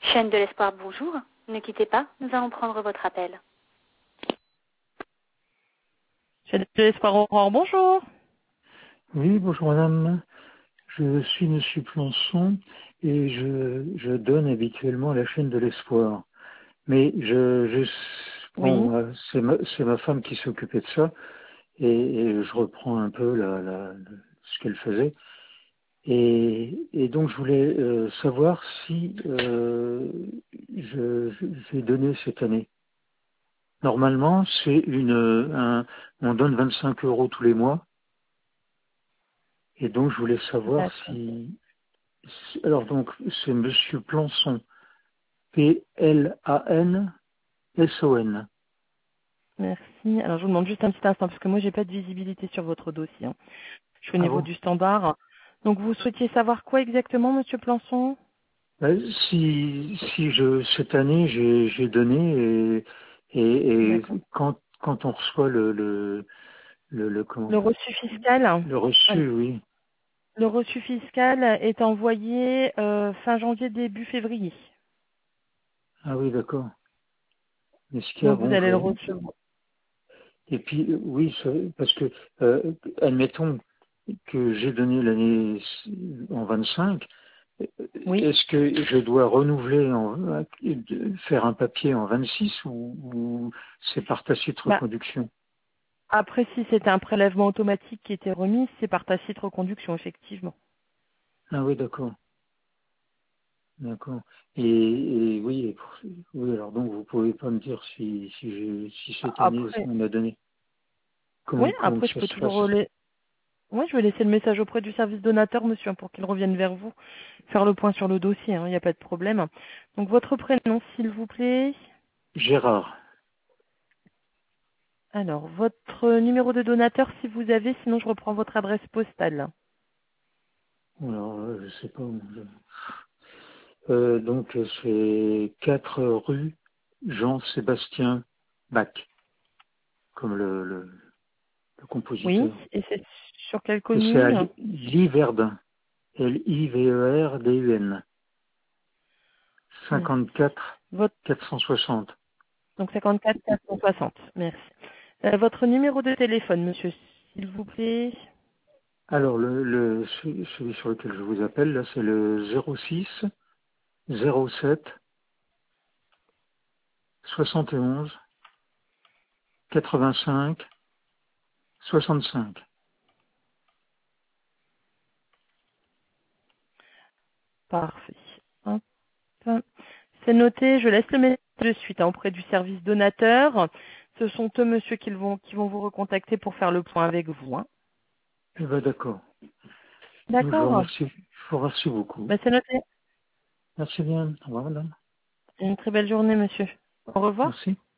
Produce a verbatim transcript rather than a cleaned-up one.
Chaîne de l'espoir, bonjour. Ne quittez pas, nous allons prendre votre appel. Chaîne de l'espoir, Aurore, bonjour. Oui, bonjour madame. Je suis monsieur Plançon et je, je donne habituellement la chaîne de l'espoir. Mais je, je Oui, bon, euh, c'est ma, c'est ma femme qui s'occupait de ça et, et je reprends un peu la, la, ce qu'elle faisait. Et, et donc je voulais euh, savoir si euh, je, je, j'ai donné cette année. Normalement, c'est une, un, on donne vingt-cinq euros tous les mois. Et donc je voulais savoir d'accord. si alors donc, c'est Monsieur Plançon, P L A N S O N. Merci. Alors, je vous demande juste un petit instant, parce que moi, j'ai pas de visibilité sur votre dossier, hein. Je suis au Ah niveau bon? du standard. Donc, vous souhaitiez savoir quoi exactement, Monsieur Plançon? Ben, si si je cette année j'ai j'ai donné et et, et D'accord. quand quand on reçoit le le le, le comment Le reçu fiscal, le alors, reçu, oui. le reçu fiscal est envoyé euh, fin janvier, début février. Ah oui, d'accord. Mais ce qu'il y a, Donc, vous bon, allez le je recevoir. et puis euh, oui, ça- parce que euh, admettons que j'ai donné l'année en vingt-cinq. Oui. Est-ce que je dois renouveler, en, faire un papier en vingt-six ou, ou c'est par tacite Bah, reconduction? après, si c'était un prélèvement automatique qui était remis, c'est par tacite reconduction, effectivement. Ah oui, d'accord, d'accord. Et, et oui, et pour- oui, alors donc vous pouvez pas me dire si si, j'ai- si cette année Après, on a donné. oui, Comment comment après, que je ça peux se toujours passe? relayer. Oui, je vais laisser le message auprès du service donateur, monsieur, hein, pour qu'il revienne vers vous, faire le point sur le dossier, hein, il n'y a pas de problème. Donc, votre prénom, s'il vous plaît. Gérard. Alors, votre numéro de donateur, si vous avez, sinon je reprends votre adresse postale. Alors euh, je sais pas. je- Euh, donc c'est quatre rue Jean-Sébastien Bach, comme le, le, le Oui, compositeur. et c'est sur quelle Et c'est à commune? Li- Liverdun. L I V E R D U N. Merci. cinquante-quatre Votre, quatre cent soixante. donc cinquante-quatre quatre cent soixante. Merci. Euh, votre numéro de téléphone, monsieur, s'il vous plaît. Alors, le, le, celui celui sur lequel je vous appelle, là, c'est le zéro six zéro sept soixante et onze quatre-vingt-cinq soixante-cinq. Parfait. Hop. C'est noté, je laisse le message de suite hein, auprès du service donateur. Ce sont eux, monsieur, qui vont, qui vont vous recontacter pour faire le point avec vous, hein. Eh ben, d'accord. Je vous D'accord. remercie, je vous remercie beaucoup. Ben, c'est noté. Merci bien. Au revoir, madame. Une très belle journée, monsieur. Au revoir. Merci.